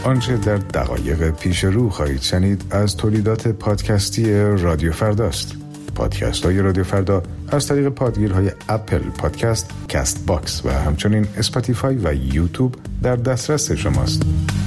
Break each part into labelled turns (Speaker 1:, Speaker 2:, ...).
Speaker 1: آنچه در دقایق پیش رو خواهید شنید از تولیدات پادکستی رادیو فرداست. پادکست های رادیو فردا از طریق پادگیرهای اپل پادکست، کست باکس و همچنین اسپاتیفای و یوتیوب در دسترس شماست.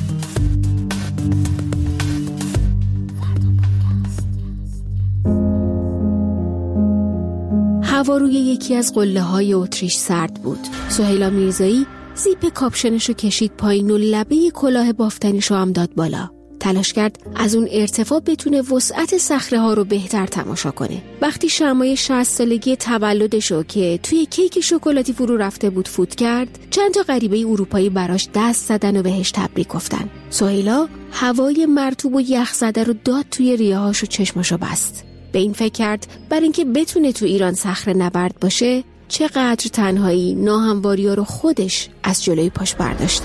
Speaker 2: هوا روی یکی از قله‌های اتریش سرد بود. سهیلا میرزایی زیپ کاپشنشو کشید پایین و لبه کلاه بافتنیشو هم داد بالا. تلاش کرد از اون ارتفاع بتونه وسعت صخره‌ها رو بهتر تماشا کنه. وقتی شمعای 60 سالگی تولدشو که توی کیک شکلاتی فرو رفته بود فوت کرد، چند تا غریبه اروپایی براش دست زدن و بهش تبریک گفتن. سهیلا هوای مرطوب و یخ زده رو داد توی ریه‌هاش و چشماشو بست. به این فکر کرد برای اینکه بتونه تو ایران صخره نورد باشه، چقدر تنهایی ناهمواری‌ها رو خودش از جلوی پاش برداشته.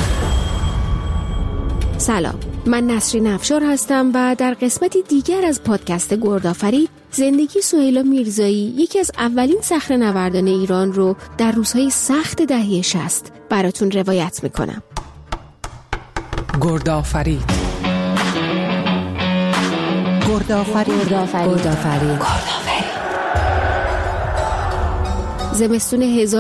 Speaker 2: سلام، من نسرین افشار هستم و در قسمتی دیگر از پادکست گردآفرید زندگی سهیلا میرزایی، یکی از اولین صخره‌نوردان ایران رو در روزهای سخت دهه 60 براتون روایت میکنم.
Speaker 3: گردآفرید.
Speaker 2: زمستون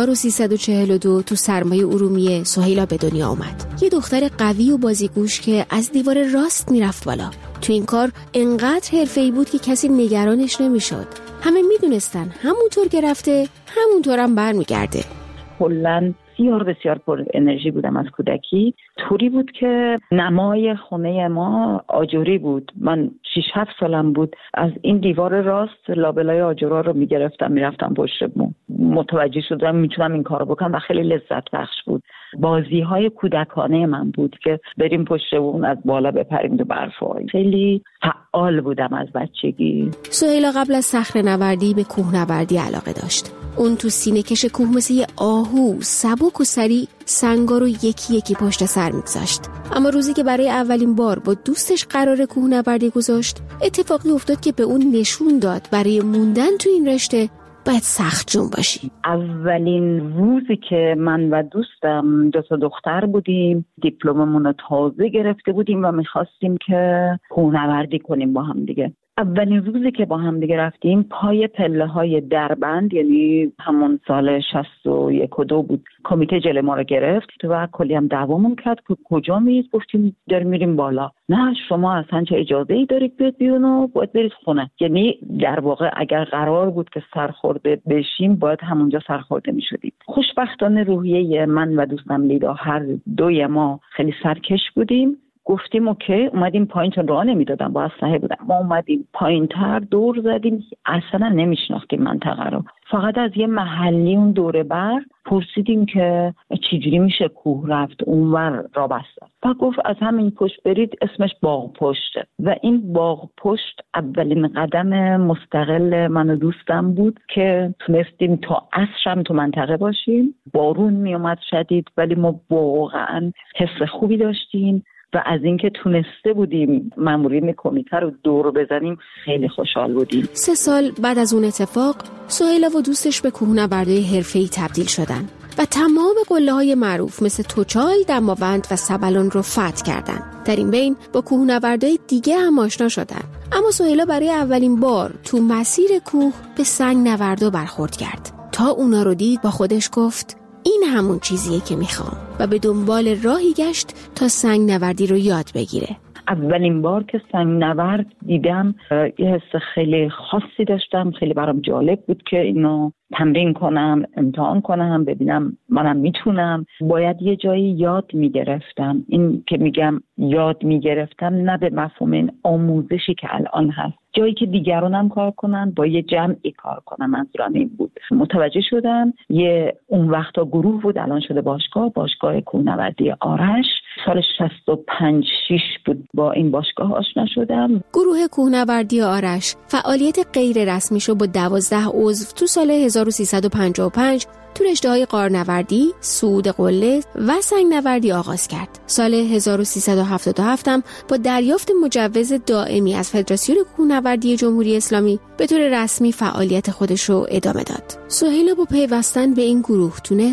Speaker 2: 1342 تو سرمای ارومیه سهیلا به دنیا اومد. یه دختر قوی و بازیگوش که از دیوار راست میرفت بالا. تو این کار انقدر حرفه‌ای بود که کسی نگرانش نمیشد. همه میدونستن همونطور که رفته همونطور هم برمیگرده.
Speaker 4: کلاً بسیار پر انرژی بودم از کودکی. طوری بود که نمای خونه ما آجوری بود. من 6-7 سالم بود از این دیوار راست لابلای آجورا رو میگرفتم میرفتم پشت بوم. متوجه شدم میتونم این کارو بکنم و خیلی لذت بخش بود. بازی های کودکانه من بود که بریم پشت بوم از بالا بپریم تو برفای. خیلی فعال بودم از بچگی.
Speaker 2: سهیلا قبل از صخره‌نوردی به کوهنوردی علاقه داشت. اون تو سینه کش کوه مثل یه آهو سبک و سریع سنگا رو یکی یکی پشت سر میگذاشت. اما روزی که برای اولین بار با دوستش قرار کوهنوردی گذاشت، اتفاقی افتاد که به اون نشون داد برای موندن تو این رشته باید سخت جون باشی.
Speaker 4: اولین روزی که من و دوستم 2 دختر بودیم، دیپلممون رو تازه گرفته بودیم و میخواستیم که کوهنوردی کنیم با هم دیگه. اولین روزی که با هم دیگه رفتیم پای پله های دربند، یعنی همون سال 61 و 2 بود، کمیته جلوی ما رو گرفت و کلی هم دعوامون کرد که کجا میرید؟ گفتیم داریم میریم بالا. نه شما اصلا چه اجازه‌ای دارید بیاد بیرون و باید برید خونه. یعنی در واقع اگر قرار بود که سرخورده بشیم باید همونجا سرخورده میشدیم. خوشبختانه روحیه من و دوستم لیدا هر دوی ما خیلی سرکش بودیم. گفتیم اوکی، اومدیم پایین، چون راه نمیدادم با اسلحه بودم. ما اومدیم پایین‌تر دور زدیم، اصلا نمیشناختیم منطقه رو. فقط از یه محلی اون دوره بر پرسیدیم که چجوری میشه کوه رفت اونور را بستن و گفت از همین پشت برید، اسمش باغ پشته. و این باغ پشت اولین قدم مستقل من و دوستم بود که تونستیم تا عصرم تو منطقه باشیم. بارون میومد شدید ولی ما واقعا حس خوبی داشتیم و از اینکه تونسته بودیم مامورین کمیته رو دور بزنیم خیلی خوشحال بودیم.
Speaker 2: 3 سال بعد از اون اتفاق سهیلا و دوستش به کوهنوردای حرفه‌ای تبدیل شدن و تمام قله‌های معروف مثل توچال، دماوند و سبلان رو فتح کردن. در این بین با کوهنوردای دیگه هم آشنا شدن. اما سهیلا برای اولین بار تو مسیر کوه به سنگ نوردا برخورد کرد. تا اونا رو دید با خودش گفت این همون چیزیه که میخوام و به دنبال راهی گشت تا سنگ نوردی رو یاد بگیره.
Speaker 4: اولین بار که سنگ نورد دیدم یه حس خیلی خاصی داشتم. خیلی برام جالب بود که اینو تمرین کنم، امتحان کنم، ببینم منم میتونم. باید یه جایی یاد میگرفتم. این که میگم یاد میگرفتم نه به مفهوم این آموزشی که الان هست، جایی که دیگرانم کار کنن، با یه جمعی کار کنن. منظورم این بود. متوجه شدم یه اون وقتا گروه بود، الان شده باشگاه کوهنوردی آرش. سال 65-6 بود با این باشگاه آشنا شدم.
Speaker 2: گروه کوهنوردی آرش فعالیت غیر رسمیشو با 12 عضو تو سال 1355 تو رشته‌های غارنوردی، صعود قله و سنگ نوردی آغاز کرد. سال 1377 هم با دریافت مجوز دائمی از فدراسیون کوهنوردی جمهوری اسلامی به طور رسمی فعالیت خودش رو ادامه داد. سهیلا با پیوستن به این گروه تونست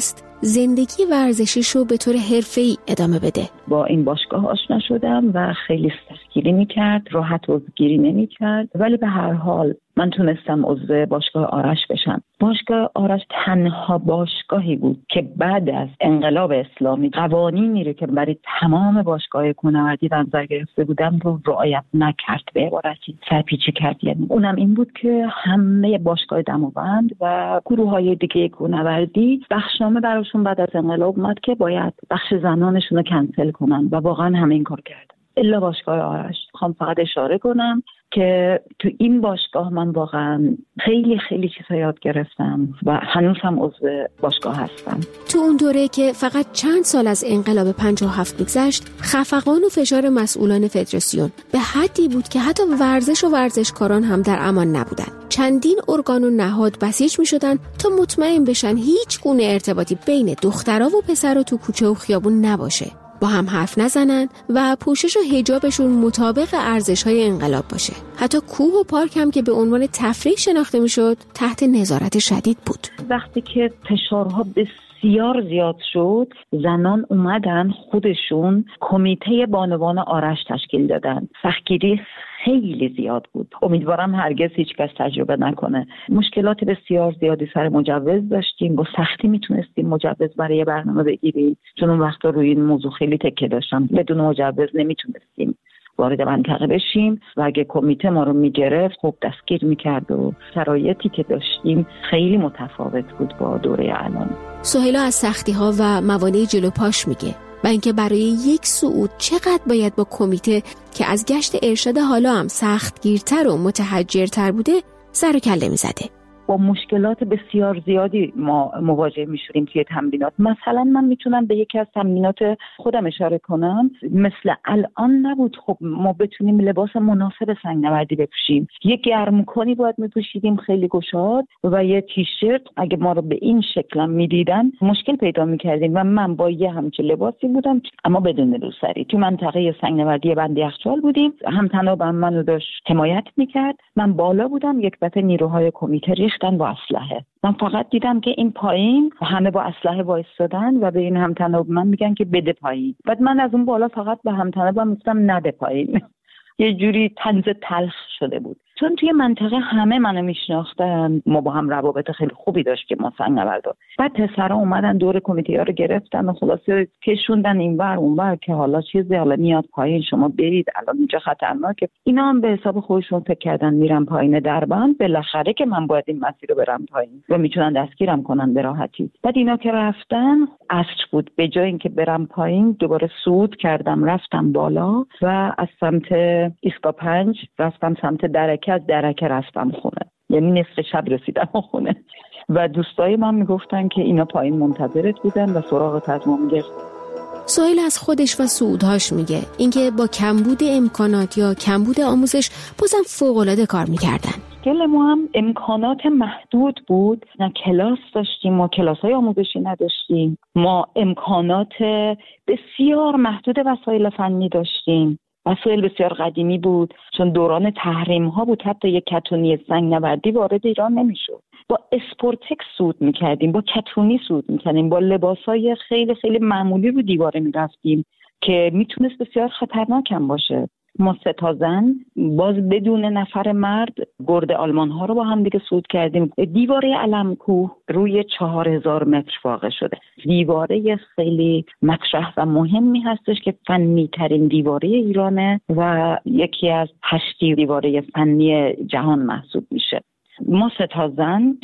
Speaker 2: زندگی ورزشیش رو به طور حرفه‌ای ادامه بده.
Speaker 4: با این باشگاه آشنا شدم و خیلی سختگیری میکرد، راحت عضوگیری نمیکرد، ولی به هر حال من تونستم عضو باشگاه آرش بشم. باشگاه آرش تنها باشگاهی بود که بعد از انقلاب اسلامی قوانینی رو که برای تمام باشگاه کوهنوردی در نظر گرفته بودم رو رعایت نکرد، به عبارتی سرپیچی کرد. یعنی اونم این بود که همه باشگاه دماوند و گروه‌های دیگه کوهنوردی بخشنامه براشون بعد از انقلاب اومد که باید بخش زنانشون رو کنسل کنن و واقعا همه این کار کردن الا باشگاه آرش. میخوام فقط اشاره کنم که تو این باشگاه من واقعا خیلی خیلی چیزا یاد گرفتم و هنوز هم عضو باشگاه هستم.
Speaker 2: تو اون دوره که فقط چند سال از انقلاب 57 میگذشت، خفقان و فشار مسئولان فدراسیون به حدی بود که حتی ورزش و ورزشکاران هم در امان نبودن. چندین ارگان و نهاد بسیج میشدن تا مطمئن بشن هیچ گونه ارتباطی بین دخترها و پسرها تو کوچه و خیابون نباشه، با هم حرف نزنن و پوشش و حجابشون مطابق ارزش‌های انقلاب باشه. حتی کوه و پارک هم که به عنوان تفریح شناخته میشد تحت نظارت شدید بود.
Speaker 4: وقتی که فشارها بسیار زیاد شد، زنان اومدن خودشون کمیته بانوان آرش تشکیل دادن. سختگیری خیلی زیاد بود. امیدوارم هرگز هیچ کس تجربه نکنه. مشکلات بسیار زیادی سر مجوز داشتیم. با سختی میتونستیم مجوز برای برنامه بگیریم، چون اون وقتا روی این موضوع خیلی تکیه داشتم. بدون مجوز نمیتونستیم وارد منطقه بشیم و اگه کمیته ما رو میگرفت خب دستگیر میکرد و شرایطی که داشتیم خیلی متفاوت بود با دوره الان.
Speaker 2: سهیلا از سختی‌ها و موانع جلو پاش میگه و اینکه برای یک صعود چقدر باید با کمیته که از گشت ارشاد حالا هم سختگیرتر و متحجرتر بوده سر و کله میزده.
Speaker 4: با مشکلات بسیار زیادی ما مواجه میشوریم توی تمرینات. مثلا من میتونم به یکی از تمرینات خودم اشاره کنم. مثل الان نبود خب ما بتونیم لباس مناسب سنگ‌نوردی بپوشیم. یه گرمکنی باید میپوشیدیم خیلی گشاد و یه تیشرت. اگه ما رو به این شکل میدیدن مشکل پیدا میکردیم و من با یه همچین لباسی بودم اما بدون روسری. تو منطقه سنگ‌نوردی بند یخچال بودیم. هم‌تنابم منو داشت حمایت میکرد. من بالا بودم. یک دفعه نیروهای کمیته ریختن با اسلحه. من فقط دیدم که این پایین همه با اسلحه وایسادن و به این همتناب من میگن که بده پایین. بعد من از اون بالا فقط به همتنابم میگفتم نده پایین. یه جوری طنز تلخ شده بود. چون توی منطقه همه منو میشناختن، ما با هم روابط خیلی خوبی داشت که ما سنگ‌نوردا. بعد پسرا اومدن دور کمیته رو گرفتن و خلاصه کشوندن اینور اونور که حالا چیزی حالا میاد پایین، شما برید الان اینجا خطرناکه. اینا هم به حساب خودشون فکر کردن میرم پایین دربند، بالاخره که من باید این مسیر رو برم پایین و میتونن دستگیرم کنن به راحتی. بعد اینا که رفتن عصر بود، به جای اینکه برم پایین دوباره صعود کردم رفتم بالا و از سمت ایسکا 5 رفتم سمت درکه، از درکه رفتم خونه. یعنی نصف شب رسیدم خونه و دوستای من میگفتن که اینا پایین منتظرت بودن و سراغت از ما میگرفتن.
Speaker 2: سهیل از خودش و صعودهاش میگه اینکه با کمبود امکانات یا کمبود آموزش بازم فوق‌العاده کار میکردن.
Speaker 4: گل ما هم امکانات محدود بود. نه کلاس داشتیم، ما کلاس‌های آموزشی نداشتیم. ما امکانات بسیار محدود وسایل فنی داشتیم. وسایل بسیار قدیمی بود، چون دوران تحریم ها بود. حتی یک کتونی سنگ‌نوردی وارد ایران نمیشد. با اسپورتکس صعود میکردیم، با کتونی صعود میکردیم، با لباسای خیلی خیلی معمولی رو دیواره میرفتیم که میتونست بسیار خطرناک هم باشه. ما 3 تا زن باز بدون نفر مرد گرد آلمان ها رو با هم دیگه صعود کردیم. دیواره علم‌کوه روی 4000 متر واقع شده. دیواره خیلی مطرح و مهمی هستش که فنی ترین دیواره ایرانه و یکی از 8 دیواره فنی جهان محسوب میشه. ما 3 تا زن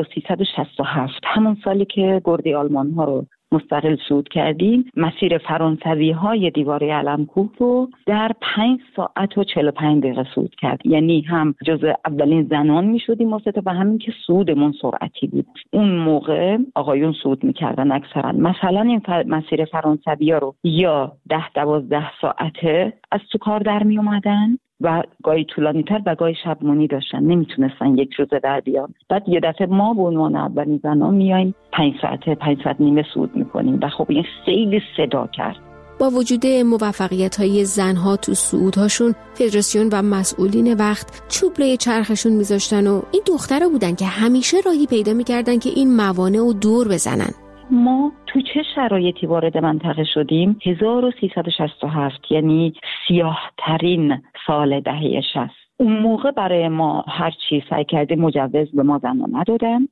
Speaker 4: 1367 همون سالی که گرد آلمان ها رو مستقل صعود کردیم، مسیر فرانسوی های دیواره علم‌کوه رو در 5 ساعت و 45 دقیقه صعود کرد. یعنی هم جزء اولین زنان می شدیم ما 3 تا و همین که صعودمون سرعتی بود. اون موقع آقایون صعود می‌کردن اکثرا. مثلا این مسیر فرانسوی ها رو یا 10-12 ساعته از تو کار در می اومدن و گاهی طولانی تر و گاهی شبمونی داشتن، نمیتونستن یک روزه در بیان. بعد یه دفعه ما به عنوان اولین زنان میایم 5 ساعت نیم صعود میکنیم و خب این خیلی صدا کرد.
Speaker 2: با وجود موفقیت‌های زنها تو صعودهاشون، فدراسیون و مسئولین وقت چوب روی چرخشون میذاشتن و این دخترها بودن که همیشه راهی پیدا میکردن که این موانع رو دور بزنن.
Speaker 4: ما تو چه شرایطی وارد منطقه شدیم؟ 1367، یعنی سیاه ترین سال دهه 60. اون موقع برای ما هر چی سعی کردیم مجوز به ما زنان ندادن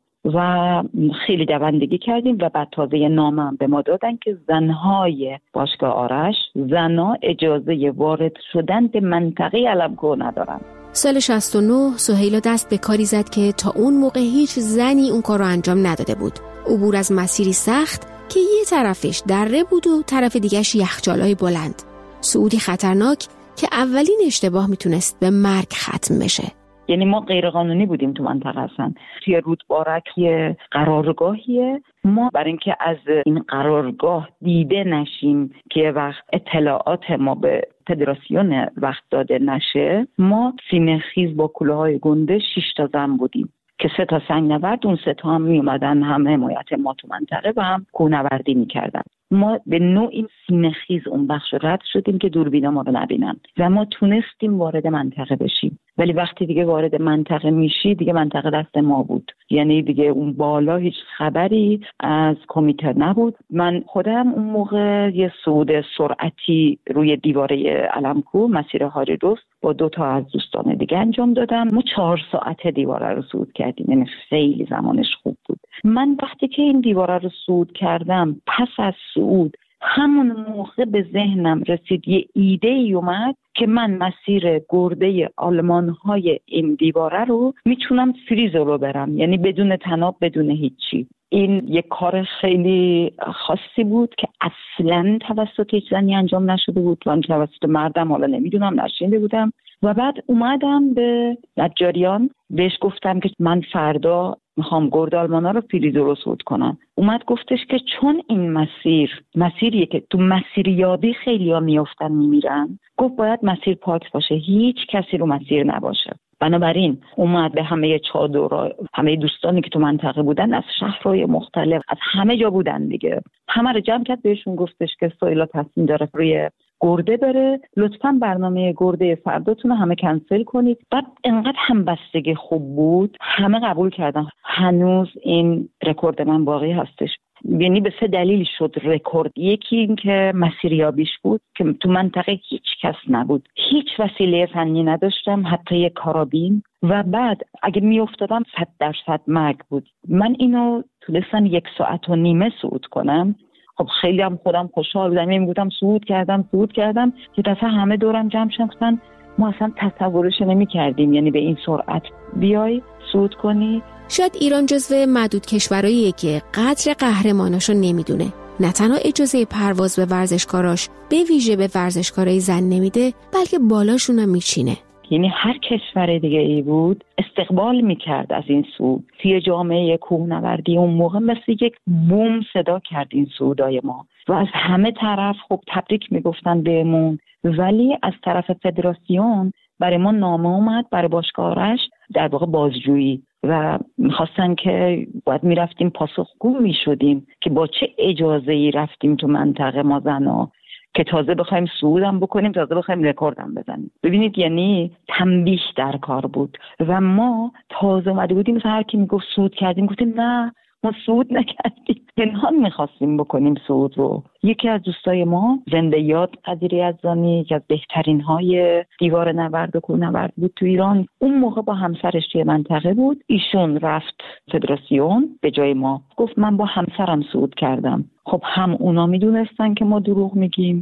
Speaker 4: و خیلی دوندگی کردیم و بعد تازه نامه هم به ما دادن که زنهای باشگاه آرش زنها اجازه وارد شدن به منطقه علمکو ندارن.
Speaker 2: سال 69 سهیلا دست به کاری زد که تا اون موقع هیچ زنی اون کار رو انجام نداده بود. عبور از مسیری سخت که یه طرفش دره بود و طرف دیگه‌اش یخچالای بلند. صعودی خطرناک که اولین اشتباه میتونست به مرگ ختم بشه.
Speaker 4: یعنی ما غیر قانونی بودیم تو منطقه هستن. توی رودبارک یه قرارگاهیه. ما برای اینکه از این قرارگاه دیده نشیم که وقت اطلاعات ما به فدراسیون وقت داده نشه، ما سینه خیز با کلاهای گنده 6 تا زن بودیم که 3 تا سنگ نورد، اون 3 تا هم می اومدن هم حمایت ما تو منطقه و هم کوهنوردی میکردن. ما به نوعی سینه خیز اون بخش رد شدیم که دوربینا ما رو نبینن و ما تونستیم وارد منطقه بشیم. ولی وقتی دیگه وارد منطقه میشی دیگه منطقه دست ما بود، یعنی دیگه اون بالا هیچ خبری از کمیته نبود. من خودم اون موقع یه صعود سرعتی روی دیواره علمکو مسیر هاری دوست با 2 تا از دوستان دیگه انجام دادم. ما 4 ساعت دیواره رو صعود کردیم، یعنی خیلی زمانش خوب بود. من وقتی که این دیواره رو صعود کردم، پس از صعود همون موقع به ذهنم رسید، یه ایده ای اومد که من مسیر گرده آلمان‌های این دیواره رو میتونم فریزولو برم، یعنی بدون تناب، بدون هیچی. این یک کار خیلی خاصی بود که اصلاً توسط هیچ زنی انجام نشده بود و توسط مردم حالا نمیدونم، نشینده بودم. و بعد اومدم به نجاریان بهش گفتم که من فردا میخوام گرد آلمانا رو فریزولو صعود کنم. اومد گفتش که چون این مسیریه که تو مسیریابی خیلی ها میافتن میمیرن، گفت باید مسیر پاک باشه، هیچ کسی رو مسیر نباشه. بنابراین اومد به همه چادرها، همه دوستانی که تو منطقه بودن از شهرهای مختلف، از همه جا بودن دیگه، همه رو جمع کرد، بهشون گفتش که سهیلا تصمیم داره روی گرده بره، لطفاً برنامه گرده فرداتون رو همه کنسل کنید. بعد انقدر همبستگی خوب بود، همه قبول کردن. هنوز این رکورد من باقی هستش. یعنی به 3 دلیل شد رکورد. یکی این که مسیریابیش بود که تو منطقه هیچ کس نبود، هیچ وسیله فنی نداشتم، حتی یک کارابین. و بعد اگه می افتادم 100% مرگ بود. من اینو تونستم 1.5 ساعت صعود کنم. خب خیلی هم خودم خوشحال بودم، میگفتم صعود کردم که دفعه همه دورم جمع شدن. ما اصلا تصورش نمی‌کردیم، یعنی به این سرعت بیای صعود کنی.
Speaker 2: شاید ایران جزو معدود کشوراییه که قدر قهرماناشو نمیدونه. نه تنها اجازه پرواز به ورزشکاراش به ویژه به ورزشکارای زن نمیده، بلکه بالاشون هم میچینه.
Speaker 4: یعنی هر کشور دیگه ای بود استقبال میکرد از این صعود. توی جامعه کوهنوردی اون موقع مثل یک بوم صدا کرد این صعودای ما و از همه طرف خب تبریک میگفتن بهمون. ولی از طرف فدراسیون برای ما نامه اومد، برای باشگاه آرش در واقع بازجویی، و میخواستن که باید میرفتیم پاسخگو میشدیم که با چه اجازه‌ای رفتیم تو منطقه ما زنا که تازه بخوایم صعودم بکنیم، تازه بخوایم رکوردم بزنیم. ببینید یعنی تنبیه در کار بود و ما تازه اومده بودیم، مثلا هر کی میگفت صعود کردیم گفتیم نه ما صعود نکردیم، پنهان میخواستیم بکنیم صعود رو. یکی از دوستای ما زنده یاد قدیر یزدانی، یکی از بهترین های دیوار نورد و کوهنورد بود تو ایران، اون موقع با همسرش توی منطقه بود. ایشون رفت فدراسیون به جای ما، گفت من با همسرم صعود کردم. خب هم اونا میدونستن که ما دروغ میگیم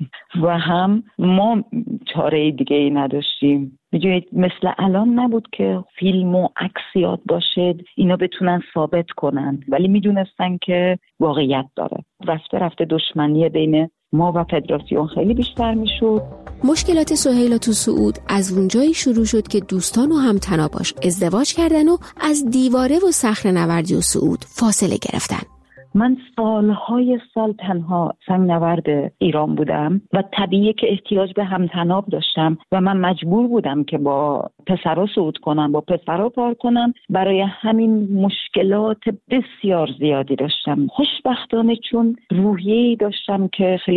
Speaker 4: و هم ما چاره دیگه ای نداشتیم. می‌دونید مثل الان نبود که فیلم و عکس یاد باشه اینا بتونن ثابت کنن، ولی میدونستن که واقعیت داره. رفته دشمنی بین ما و فدراسیون خیلی بیشتر میشد.
Speaker 2: مشکلات سهیلا تو صعود از اونجایی شروع شد که دوستان و همتناباش ازدواج کردن و از دیواره و صخره‌نوردی و صعود فاصله گرفتن.
Speaker 4: من سالهای سال تنها سنگ نورد ایران بودم و طبیعیه که احتیاج به همتناب داشتم و من مجبور بودم که با پسرا صعود کنم، با پسرا کار کنم. برای همین مشکلات بسیار زیادی داشتم. خوشبختانه چون روحیه‌ای داشتم که خیلی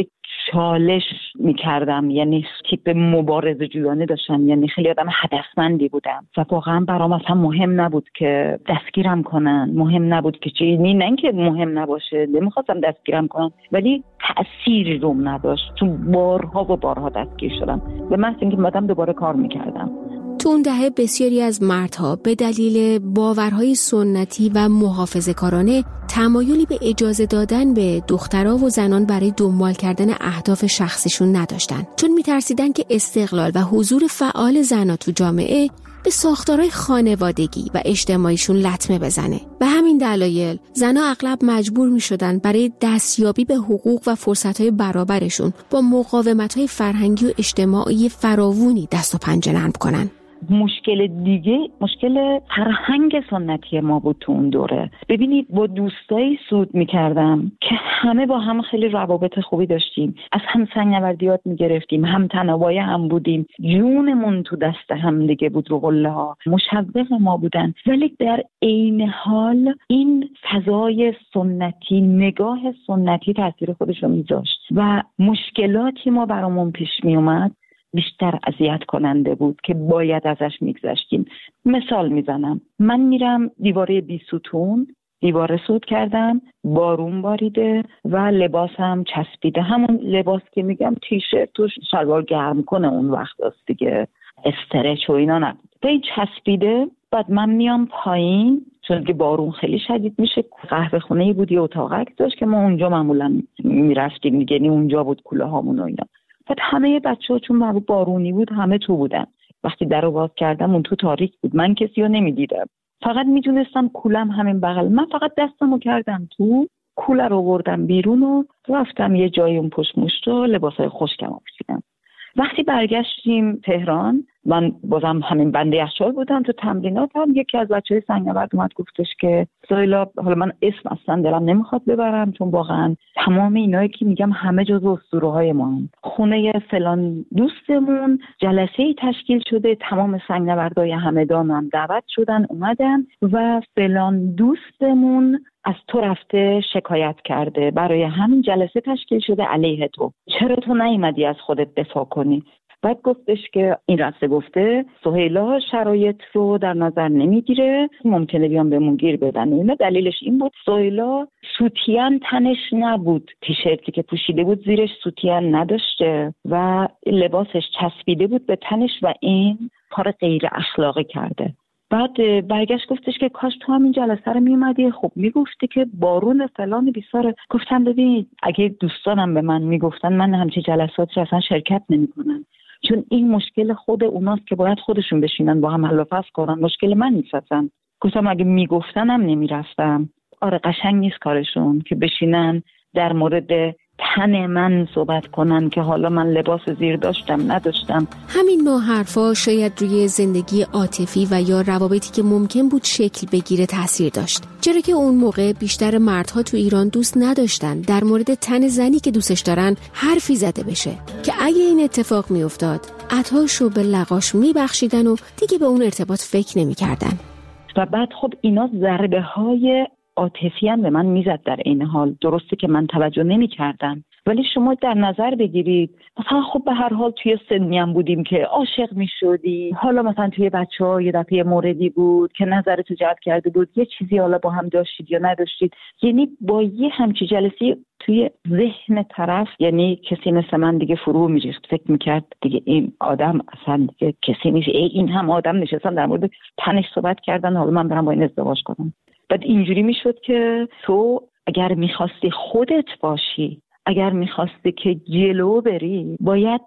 Speaker 4: چالش میکردم، یعنی تیپ مبارزه جویانه داشتم، یعنی خیلی آدم هدفمندی بودم و واقعا برام اصلا مهم نبود که دستگیرم کنن، مهم نبود که چیزی، نه اینکه مهم نباشه، نمیخواستم دستگیرم کنن ولی تأثیری روم نداشت، چون بارها و بارها دستگیر شدم به محض اینکه اومدم دوباره کار میکردم.
Speaker 2: تو اون دهه بسیاری از مردها به دلیل باورهای سنتی و محافظه‌کارانه تمایلی به اجازه دادن به دخترها و زنان برای دنبال کردن اهداف شخصیشون نداشتن، چون میترسیدن که استقلال و حضور فعال زنها تو جامعه به ساختارهای خانوادگی و اجتماعیشون لطمه بزنه. به همین دلایل زنها اغلب مجبور میشدن برای دستیابی به حقوق و فرصتهای برابرشون با مقاومت‌های فرهنگی و اجتماعی فراوانی دست و پنجه نرم کنن.
Speaker 4: مشکل دیگه مشکل فرهنگ سنتی ما بود تو اون دوره. ببینید با دوستایی سود میکردم که همه با هم خیلی روابط خوبی داشتیم، از هم سنگ‌نوردیات میگرفتیم، هم تنوای هم بودیم، جونمون تو دست هم دیگه بود، رو قله ها مشوق ما بودن، ولی در عین حال این فضای سنتی، نگاه سنتی تاثیر خودش رو میذاشت و مشکلاتی ما برامون پیش میومد بیشتر اذیت کننده بود که باید ازش میگذشتیم. مثال میزنم، من میرم دیواره 20 ستون، دیواره سود کردم، بارون باریده و لباسم چسبیده، همون لباس که میگم تیشرت و شلوار گرم کنه اون وقت است دیگه، استرچ و اینا نبود، این چسبیده. بعد من میام پایین، چون که بارون خیلی شدید میشه، قهوه خونه‌ای بود، یه اتاقک داشت که ما اونجا معمولا میرفتیم دیگه، یعنی اونجا بود کوله هامون و اینا. بعد همه بچه‌ها چون بارونی بود همه تو بودن. وقتی درو باز کردم اون تو تاریک بود، من کسی رو نمیدیدم، فقط میدونستم کولم همین بغل. من فقط دستمو کردم تو کوله رو بردم بیرون و رفتم یه جایی اون پشت مشت و لباسای خشکم پوشیدم. وقتی برگشتیم تهران، من بازم همین بنده یخچال بودم تو تمریناتم، یکی از بچه‌های سنگ‌نورد اومد گفتش که سهیلا، حالا من اسم اصلا دلم نمیخواد ببرم چون واقعا تمام اینایی که میگم همه جزو اسطوره‌های ما هم. خونه فلان دوستمون جلسه‌ای تشکیل شده، تمام سنگ‌نوردای همدان هم دعوت شدن اومدن و فلان دوستمون از تو رفته شکایت کرده، برای همین جلسه تشکیل شده علیه تو، چرا تو نیومدی از خودت دفاع کنی؟ بعد گفتش که این راسته گفته سهیلا شرایط رو در نظر نمیگیره، ممکنه بیان بهمون گیر بدن. اینا دلیلش این بود سهیلا سوتین تنش نبود، تیشرتی که پوشیده بود زیرش سوتین نداشته و لباسش چسبیده بود به تنش و این کار غیر اخلاقی کرده. بعد برگشت گفتش که کاش تو همین جلسه رو میومدی، خب میگفتی که بارون فلان بیساره. گفتم ببینید اگه دوستانم به من میگفتن من همچین جلساتی اصلا شرکت نمیکنم، چون این مشکل خود اوناست که باید خودشون بشینن با هم حل و فصل کنن، مشکل من نیست اصلا. گفتم اگه میگفتنم نمیرفتم. آره قشنگ نیست کارشون که بشینن در مورد تن من صحبت کنن که حالا من لباس زیر داشتم نداشتم.
Speaker 2: همین نوع حرفا شاید روی زندگی عاطفی و یا روابطی که ممکن بود شکل بگیره تاثیر داشت، چرا که اون موقع بیشتر مردها تو ایران دوست نداشتن در مورد تن زنی که دوستش دارن حرفی زده بشه که اگه این اتفاق میافتاد عطاشو به لقاش میبخشیدن و دیگه به اون ارتباط فکر نمیکردن.
Speaker 4: و بعد خب اینا ضربه های عاطفی هم به من میزد در این حال، درسته که من توجه نمی کردم ولی شما در نظر بگیرید مثلا خب به هر حال توی سنی هم بودیم که عاشق می شدی، حالا مثلا توی بچه‌ها یه دفعه موردی بود که نظرتو جلب کرده بود، یه چیزی حالا با هم داشتید یا نداشتید، یعنی با یه همچی جلسی توی ذهن طرف، یعنی کسی مثل من دیگه فرو می‌ریخت، فکر می‌کرد دیگه این آدم اصلا دیگه کسی نیست، این هم آدم نشستن در مورد تنش صحبت کردن، حالا من برم با این ازدواج کنم. بعد اینجوری میشد که تو اگر میخواستی خودت باشی، اگر میخواستی که جلو بری، باید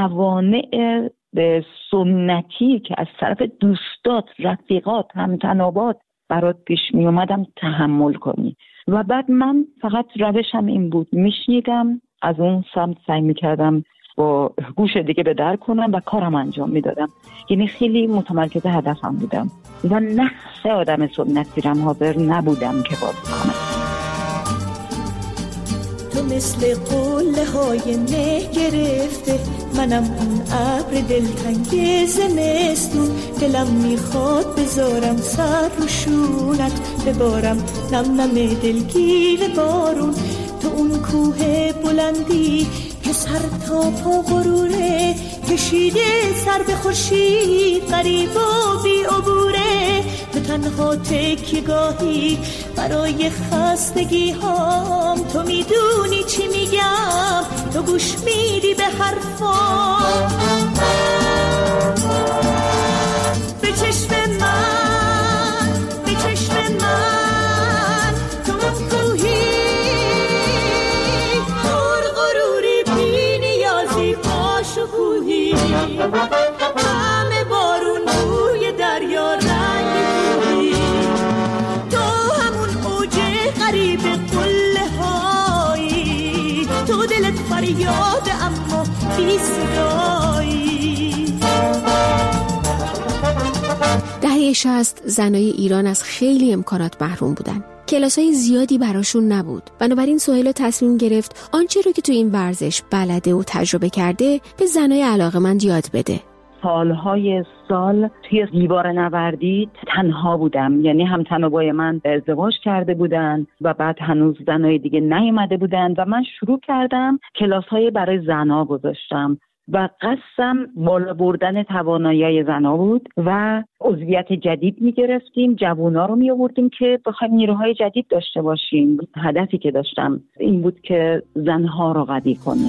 Speaker 4: موانع به سنتی که از طرف دوستات، رفیقات، همتنابات برات پیش میومدم تحمل کنی. و بعد من فقط روشم این بود، میشنیدم، از اون سمت سعی میکردم با گوش دیگه به در کنم و کارم انجام میدادم، یعنی خیلی متمرکز هدفم بودم و نقص آدم سنتی رم حاضر نبودم که بازی کنم.
Speaker 3: تو مثل قله های مه گرفته، منم اون ابر دلتنگ زمستون، دلم میخواد بذارم سر رو شونت، ببارم نم نم دلگیر بارون، تو اون کوه بلندی که سر تا پا غروره، کشیده سر به خورشید غریب و بی عبوره. به تنها تکیه‌گاهی برای خستگی هام، تو میدونی چی میگم، تو گوش میدی به حرفام. به چشم من، به چشم من، تو کوهی پر غروری، بی نیازی پاش و کوهی، همه بارون بوی دریا رنگ کوهی، تو همون اوج غریب قله هایی، تو دلت فریاد اما بی صدایی.
Speaker 2: دهه 60 زنای ایران از خیلی امکانات محروم بودن. کلاسای زیادی براشون نبود. بنابراین سهیلا تصمیم گرفت آنچه رو که تو این ورزش بلده و تجربه کرده به زنای علاقه‌مند یاد بده.
Speaker 4: سالهای سال توی دیوار نوردی تنها بودم، یعنی هم‌تنابای من ازدواج کرده بودن و بعد هنوز زنای دیگه نیومده بودن و من شروع کردم کلاس‌های برای زن‌ها گذاشتم و قصدم بالا بردن توانایی زن‌ها بود و عضویت جدید می‌گرفتیم، جوونا رو می‌آوردیم که بخوایم نیروهای جدید داشته باشیم. هدفی که داشتم این بود که زن‌ها رو قوی کنیم.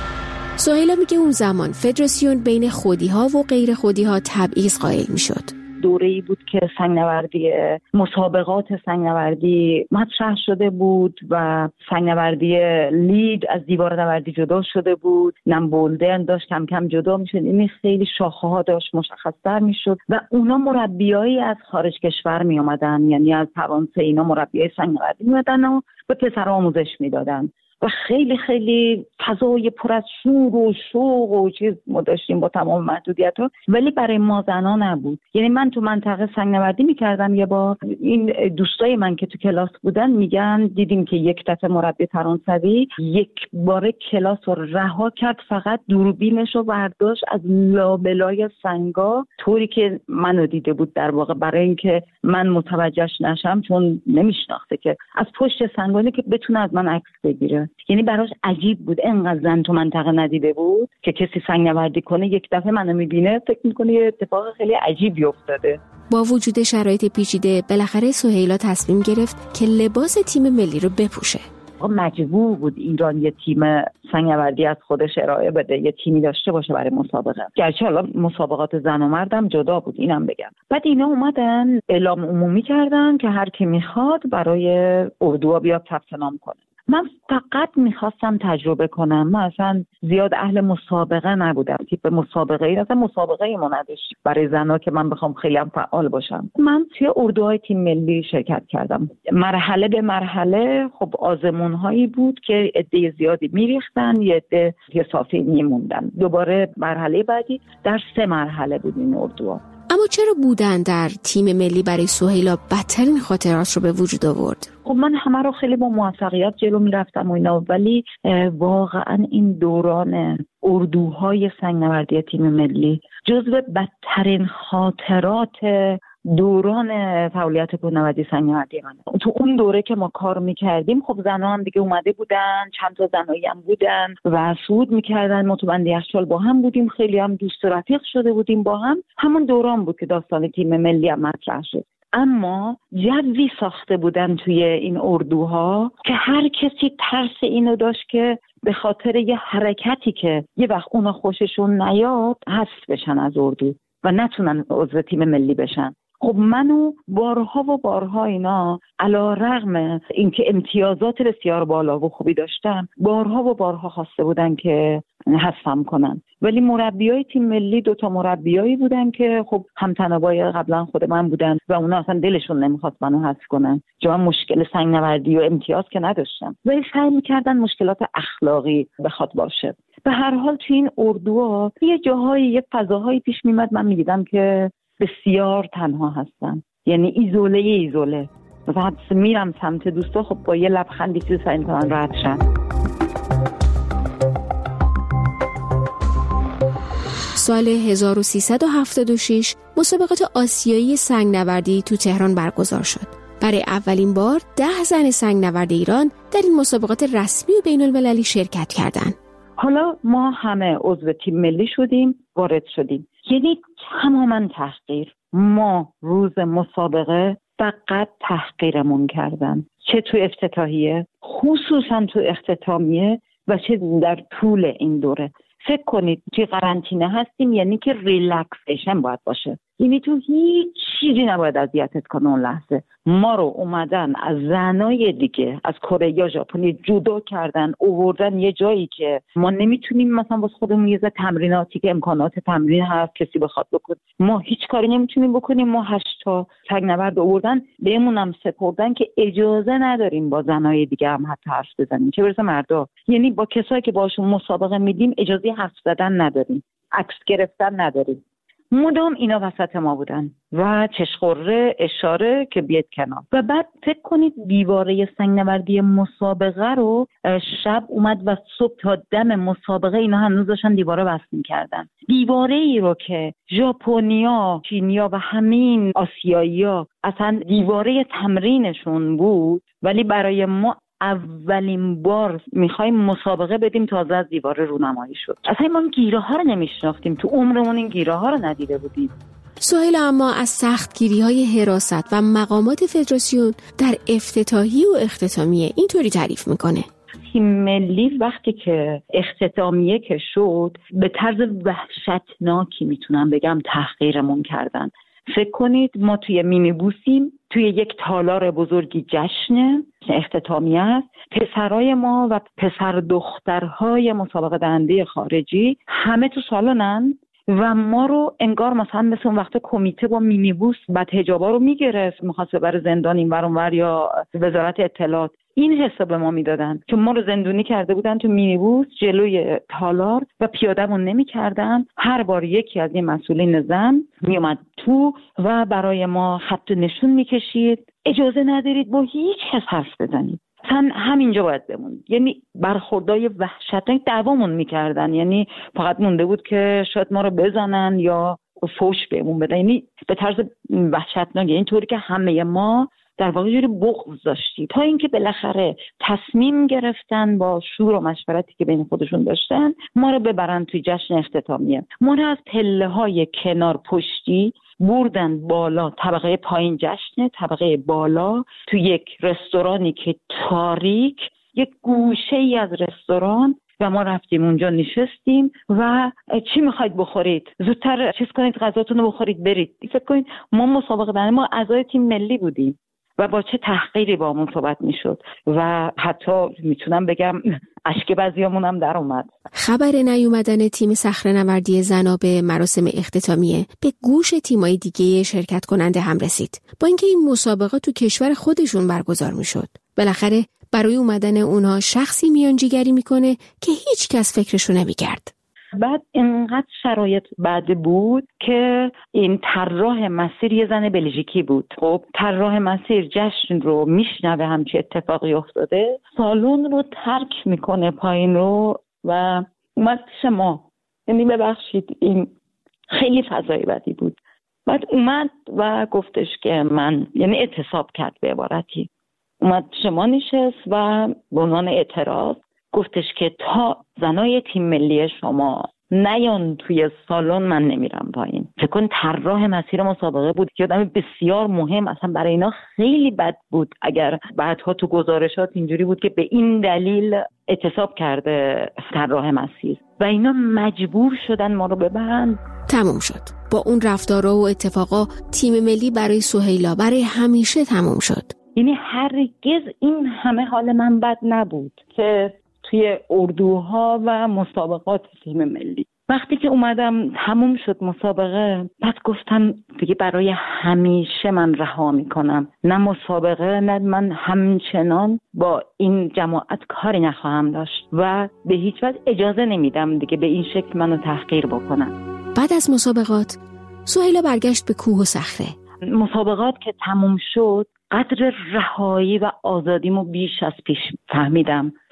Speaker 2: سهیلا میگه اون زمان فدراسیون بین خودی‌ها و غیر خودی‌ها تبعیض قائل می‌شد.
Speaker 4: دوره‌ای بود که سنگ‌نوردی، مسابقات سنگ‌نوردی مطرح شده بود و سنگ‌نوردی لید از دیوار نوردی جدا شده بود، نم بولدن داشت کم کم جدا می‌شد، این خیلی شاخه‌ها داشت مشخص‌تر می‌شد و اونا مربیایی از خارج کشور می‌آمدن، یعنی از فرانسه اینا مربیای سنگ‌نوردی می‌آمدن و به پسرها آموزش می‌دادن و خیلی خیلی فضای پر از شور و شوق و چیز ما داشتیم با تمام محدودیت‌ها، ولی برای ما زنان نبود. یعنی من تو منطقه سنگ‌نوردی می‌کردم، یه بار این دوستای من که تو کلاس بودن میگن دیدیم که یک دفعه مربی فرانسوی یک بار کلاس رو رها کرد، فقط دوربینش رو برداشت از لابلای سنگا، طوری که منو دیده بود در واقع، برای اینکه من متوجهش نشم، چون نمیشناخته که از پشت سنگانی که بتونه از من عکس بگیره. یعنی براش عجیب بود، انقدر زن تو منطقه ندیده بود که کسی سنگ‌نوردی کنه یک دفعه منو میبینه فکر میکنه یه اتفاق خیلی عجیبی افتاده.
Speaker 2: با وجود شرایط پیچیده بالاخره سهیلا تصمیم گرفت که لباس تیم ملی رو بپوشه.
Speaker 4: مجبور بود ایران یه تیم سنگ‌نوردی از خودش ارائه بده، یه تیمی داشته باشه برای مسابقه. گرچه حالا مسابقات زن و مردم جدا بود، اینم بگم. بعد اینا اومدن اعلام عمومی کردن که هر کی میخواد برای اردوها بیاد ثبت نام کنه. من فقط میخواستم تجربه کنم، من اصلا زیاد اهل مسابقه نبودم، تیپ مسابقه ای اصلا مسابقه ما نداشت برای زنها که من بخوام خیلی هم فعال باشم. من توی اردوهای تیم ملی شرکت کردم، مرحله به مرحله. خب آزمونهایی بود که عده زیادی میریختن، یه عده یه صافی میموندن. دوباره مرحله بعدی در 3 مرحله بود این اردوها.
Speaker 2: اما چرا بودن در تیم ملی برای سهیلا بدترین خاطرات رو به وجود آورد؟
Speaker 4: خب من همه رو خیلی با موفقیت جلو میرفتم و اینا، ولی واقعا این دوران اردوهای سنگ‌نوردی تیم ملی جزو بدترین خاطرات دوران فعالیت کوهنوردی سنگ‌نوردی من. تو اون دوره که ما کار میکردیم خب زنها هم دیگه اومده بودن، چند تا زنایی هم بودن و صعود میکردن، ما تو بند یخچال با هم بودیم، خیلی هم دوست و رفیق شده بودیم با هم. همون دوران بود که داستان تیم ملی هم مطرح شد. اما جوی ساخته بودن توی این اردوها که هر کسی ترس اینو داشت که به خاطر یه حرکتی که یه وقت اونا خوششون نیاد حذف بشن از اردو و نتونن عضو تیم ملی بشن. خب منو بارها و بارها اینا علی رغم اینکه امتیازات بسیار بالا و خوبی داشتم، بارها و بارها خواسته بودن که حذفم کنن. ولی مربیای تیم ملی 2 مربیایی بودن که خب هم‌تنابای قبلا خود من بودن و اونا اصلا دلشون نمیخواست منو حذف کنن. جا مشکل سنگ‌نوردی و امتیاز که نداشتم، ولی سعی می‌کردن مشکلات اخلاقی بخواد باشه. به هر حال تو این اردوها یه جاهایی یه فضاهایی پیش میاد من می‌دیدم که بسیار تنها هستن، یعنی ایزوله. مثلا میرم سمت دوستا، خب با یه لبخندی که سعی می‌کنن رد شن.
Speaker 2: سال 1376 مسابقات آسیایی سنگ‌نوردی تو تهران برگزار شد. برای اولین بار 10 زن سنگ‌نورد ایران در این مسابقات رسمی و بین‌المللی شرکت کردند.
Speaker 4: حالا ما همه عضو تیم ملی شدیم، وارد شدیم. یعنی تماما تحقیر. ما روز مسابقه فقط تحقیرمون کردن، چه تو افتتاحیه، خصوصا تو اختتامیه و چه در طول این دوره. فکر کنید توی قرنطینه هستیم، یعنی که ریلکسیشن باید باشه، یعنی تو هیچ چیزی نباید اذیتت کنه اون لحظه. ما رو اومدن از زنای دیگه از کره یا ژاپن جدا کردن، آوردن یه جایی که ما نمیتونیم مثلا واسه خودمون یه تمریناتی که امکانات تمرین هست کسی بخواد بکنه، ما هیچ کاری نمیتونیم بکنیم. ما 8 تا تگنورد آوردن بهمون هم سپردن که اجازه نداریم با زنای دیگه هم حتی حرف بزنیم، چه برسه مردا. یعنی با کسایی که باشون مسابقه میدیم اجازه حرف زدن نداریم، عکس گرفتن نداریم. مدام اینا وسط ما بودن و چشخوره اشاره که بیاد کنار. و بعد فکر کنید دیواره سنگ‌نوردی مسابقه رو شب اومد و صبح تا دم مسابقه اینا هنوز داشتن دیواره بست می‌کردن. دیواره ای رو که ژاپنیا، چینیا و همین آسیایی‌ها اصلا دیواره تمرینشون بود، ولی برای ما اولین بار میخوایم مسابقه بدیم تازه از دیواره رونمایی شد. اصلا ما گیره ها رو نمیشناختیم، تو عمرمون این گیره ها رو ندیده بودیم.
Speaker 2: سهیلا اما از سختگیری‌های حراست و مقامات فدراسیون در افتتاحی و اختتامیه اینطوری تعریف میکنه.
Speaker 4: تیم ملی وقتی که اختتامیه که شد به طرز وحشتناکی میتونم بگم تحقیرمون کردن. فکر کنید ما توی مینیبوسیم، توی یک تالار بزرگی جشن اختتامیه است، پسرای ما و پسر دخترهای مسابقه دهنده خارجی همه تو سالنن و ما رو انگار مثلا مثل اون وقت کمیته با مینیبوس بعد حجابا رو میگرفت میخواست ببره زندان اینور اونور یا وزارت اطلاعات. این حساب به ما میدادن که ما رو زندونی کرده بودن تو مینیبوس جلوی تالار و پیاده‌مون نمی‌کردن. هر بار یکی از این مسئولین زن میومد تو و برای ما خط نشون میکشید، اجازه ندارید با هیچ کس حرف بزنید، اصلا همینجا باید بمون. یعنی برخوردای وحشتناک دعوامون میکردن، یعنی فقط مونده بود که شاید ما رو بزنن یا فوش بهمون بدن، یعنی به طرز وحشتناک، اینطوری که همه ما در واقع جوری بغض داشتیم تا اینکه بالاخره تصمیم گرفتن با شور و مشورتی که بین خودشون داشتن ما رو ببرن توی جشن اختتامیه. ما رو از پله‌های کنار پشتی بردن بالا، طبقه پایین جشن، طبقه بالا تو یک رستورانی که تاریک، یک گوشه ای از رستوران، و ما رفتیم اونجا نشستیم و چی میخواید بخورید؟ زودتر چیز کنید، غذاتون رو بخورید برید. فکر کنید ما مسابقه دهنده، ما اعضای تیم ملی بودیم و با چه تحقیری با همون صحبت میشد و حتی میتونم بگم اشک بعضیامون هم در اومد.
Speaker 2: خبر نیومدن تیم صخره‌نوردی زنا به مراسم اختتامیه به گوش تیمای دیگه شرکت کننده هم رسید، با اینکه این مسابقه تو کشور خودشون برگزار میشد. بالاخره برای اومدن اونها شخصی میانجیگری میکنه که هیچ کس فکرشو نمیکرد.
Speaker 4: بعد اینقدر شرایط بعد بود که این طراح مسیر یه زن بلژیکی بود. خب طراح مسیر جشن رو میشنوه همچی اتفاقی افتاده، سالن رو ترک میکنه پایین رو و اومد پیش ما. یعنی ببخشید این خیلی فضای بدی بود. بعد اومد و گفتش که من، یعنی اعتصاب کرد به عبارتی، اومد پیش ما نشست و به عنوان اعتراض گفتش که تا زنای تیم ملی شما نیان توی سالن من نمیرم پایین. فکر کن طراح مسیر مسابقه بود که آدم بسیار مهم، اصلا برای اینا خیلی بد بود اگر بعدها تو گزارشات اینجوری بود که به این دلیل اعتصاب کرده طراح مسیر و اینا مجبور شدن ما رو ببرن.
Speaker 2: تموم شد. با اون رفتارها و اتفاقا تیم ملی برای سهیلا برای همیشه تموم شد.
Speaker 4: یعنی هرگز این همه حال من بد نبود که توی اردوها و مسابقات تیم ملی. وقتی که اومدم تموم شد مسابقه، بعد گفتم دیگه برای همیشه من رها میکنم، نه مسابقه نه من همچنان با این جماعت کاری نخواهم داشت و به هیچ وجه اجازه نمیدم دیگه به این شکل منو تحقیر بکنن.
Speaker 2: بعد از مسابقات سهیلا برگشت به کوه و صخره.
Speaker 4: مسابقات که تموم شد قدر رهایی و آزادیمو بیش از پیش فهمیدم.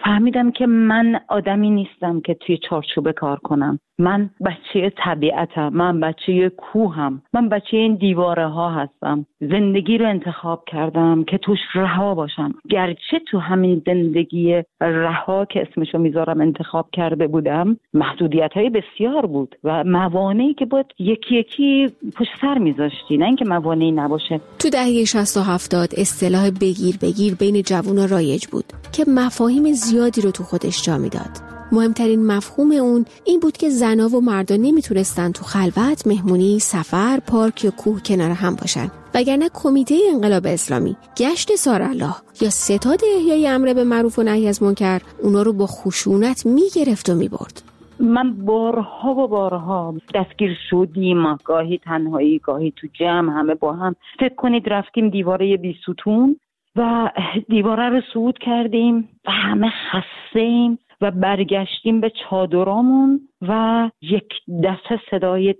Speaker 4: فهمیدم که من آدمی نیستم که توی چارچوب کار کنم. من بچه طبیعتم، من بچه کوهم، من بچه این دیواره ها هستم. زندگی رو انتخاب کردم که توش رها باشم. گرچه تو همین زندگی رها که اسمشو میذارم انتخاب کرده بودم، محدودیت های بسیار بود و موانعی که باید یکی یکی پشت سر میذاشتی، نه اینکه موانعی نباشه.
Speaker 2: تو دهه 60 و 70 اصطلاح بگیر بین جوونا رایج بود که مفاهیم زیادی رو تو خودش جا میداد. مهمترین مفهوم اون این بود که زنا و مردا نمیتونستن تو خلوت، مهمونی، سفر، پارک یا کوه کنار هم باشن، وگرنه کمیته انقلاب اسلامی، گشت سارالله یا ستاد احیای امر به معروف و نهی از منکر اونا رو با خشونت میگرفت و میبرد.
Speaker 4: من بارها و بارها دستگیر شدیم، گاهی تنهایی، گاهی تو جمع، همه با هم. فکر کنید رفتیم دیواره 20 ستون و دیواره رو صعود کردیم و همه خسته‌ایم و برگشتیم به چادرامون و یک دفعه صدای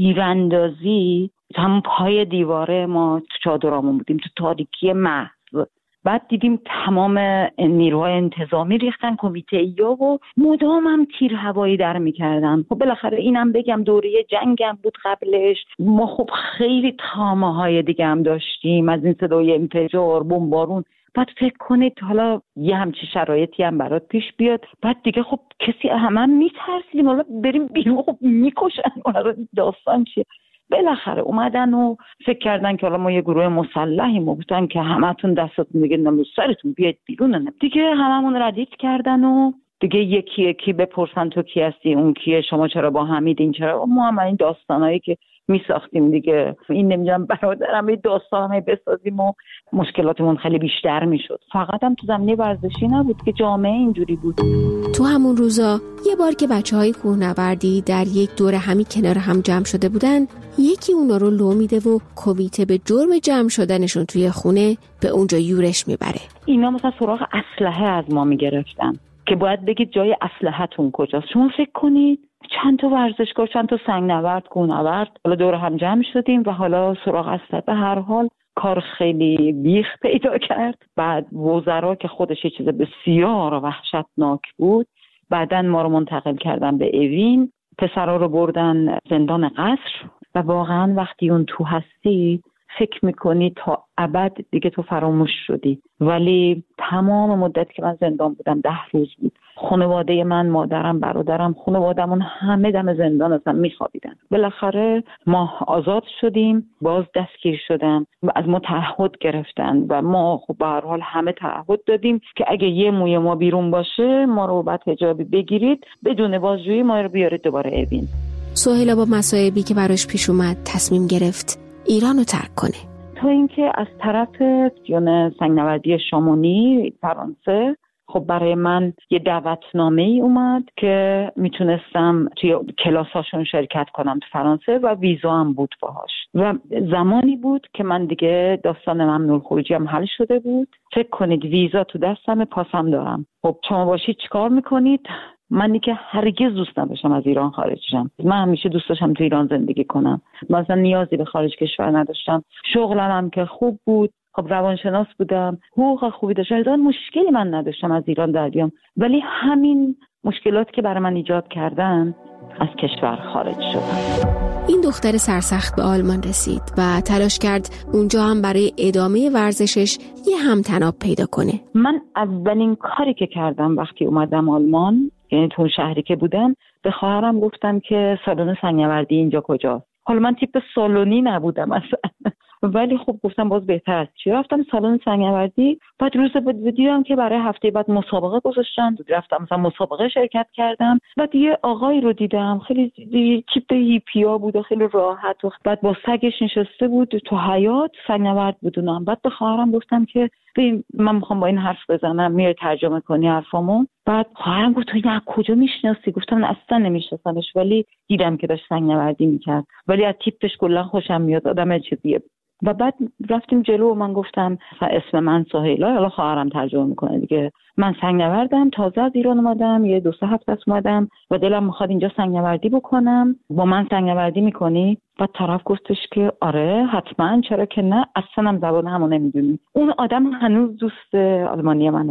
Speaker 4: تیراندازی هم پای دیواره، ما تو چادرامون بودیم تو تاریکی محض. بعد دیدیم تمام نیروهای انتظامی ریختن، کمیته ایا و مدام هم تیر هوایی در میکردن. خب بالاخره اینم بگم دوره جنگم بود قبلش، ما خب خیلی تامه های دیگه هم داشتیم، از این صدای انفجار، بمبارون. بعد فکر کنید حالا یه همچی شرایطی هم برات پیش بیاد، بعد دیگه خب کسی هم میترسیم حالا بریم بیرون، خب میکشن، حالا داستان چیه؟ بالاخره اومدن و فکر کردن که حالا ما یه گروه مسلحیم و گفتن که همتون دستتون دیگه نمو سرتون بیاید بیرون. دیگه هممون ردیف کردن و دیگه یکی یکی بپرسن تو کی هستی، اون کیه، شما چرا با همید، این چرا. ما هم این داستانایی که میساختیم دیگه، این نمیدونم برادرم این داستانایی بسازیم و مشکلاتمون خیلی بیشتر میشد. فقط هم تو زمینه ورزشی نبود که جامعه اینجوری بود.
Speaker 2: تو همون روزا یه بار که بچه‌های کوهنوردی در یک دوره همی کنار هم جمع شده بودن، یکی اونا رو لو میده و کمیته به جرم جمع شدنشون توی خونه به اونجا یورش میبره.
Speaker 4: اینا مثلا سراغ اسلحه از ما میگرفتن که باید بگید جای اسلحه‌تون کجاست. شما فکر کنید چند تا ورزشکار، چند تا سنگنورد، کوهنورد حالا دور هم جمع شدیم و حالا سراغ اسلحه. به هر حال کار خیلی بیخ پیدا کرد. بعد وزرا که خودش یه چیز بسیار وحشتناک بود، بعدن ما رو منتقل کردن به اوین، پسرا رو بردن زندان قصر و واقعا وقتی اون تو هستی فکر میکنی تا ابد دیگه تو فراموش شدی. ولی تمام مدت که من زندان بودم 10 روز بود. خانواده من، مادرم، برادرم، خانواده‌مون همه دم زندان هستن، میخوابیدن. بالاخره ما آزاد شدیم، باز دستگیر شدن و از ما تعهد گرفتن و ما خب به هر حال همه تعهد دادیم که اگه یه موی ما بیرون باشه ما رو بعد حجابی بگیرید، بدون بازجویی ما رو بیارید دوباره اوین.
Speaker 2: سهیلا با مصائبی که براش پیش اومد تصمیم گرفت ایرانو ترک کنه.
Speaker 4: تا اینکه از طرف جون سنگنوردی شامونی فرانسه خب برای من یه دعوتنامه‌ای اومد که میتونستم توی کلاساشون شرکت کنم تو فرانسه و ویزا هم بود باهاش و زمانی بود که من دیگه داستان ممنوع خروجی هم حل شده بود. فکر کنید ویزا تو دستم، پاسم دارم. خب شما باشید چیکار میکنید؟ منی که هرگز دوست نداشتم از ایران خارج شم. من همیشه دوست داشتم تو ایران زندگی کنم. مثلا نیازی به خارج کشور نداشتم. شغلم هم که خوب بود. خب روانشناس بودم، حقوق خوبی داشتم، هیچ مشکلی من نداشتم از ایران در بیام. ولی همین مشکلات که برای من ایجاد کردن از کشور خارج شدم.
Speaker 2: این دختر سرسخت به آلمان رسید و تلاش کرد اونجا هم برای ادامه ورزشش یه همتناب پیدا کنه.
Speaker 4: من اولین کاری که کردم وقتی اومدم آلمان، یعنی تو شهری که بودم، به خواهرم گفتم که سالن سنگنوردی اینجا کجاست. حالا من تیپ سالونی نبودم اصلا، ولی خب گفتم باز بهتر از چی. رفتم سالن سنگنوردی، بعد روز بعد دیدم که برای هفته بعد مسابقه گذاشتن. رفتم مثلا مسابقه شرکت کردم. بعد یه آقایی رو دیدم خیلی تیپ هیپیا بود، خیلی راحت و بعد با سگش نشسته بود تو حیاط، سنگنورد بودونم. بعد به خواهرم گفتم که من میخوام با این حرف بزنم، میای ترجمه کنی حرفامو؟ بعد خواهرم گفت تو اینو از کجا میشناسی؟ گفتم اصلا نمیشناسمش، ولی دیدم که داشت سنگنوردی میکرد، ولی از تیپش کلا خوشم میاد، آدم چیزیه. و بعد رفتیم جلو و من گفتم اسم من سهیلا، حالا خواهرم ترجمه میکنه دیگه. من سنگنوردم، تازه از ایران اومدم، یه 2-3 هفته است اومدم و دلم میخواد اینجا سنگنوردی بکنم، با من سنگنوردی میکنی؟ بعد طرف گفتش که آره حتما، چرا که نه، اصلا هم زبان همو نمیدونی. اون آدم هنوز دوست آلمانی منه.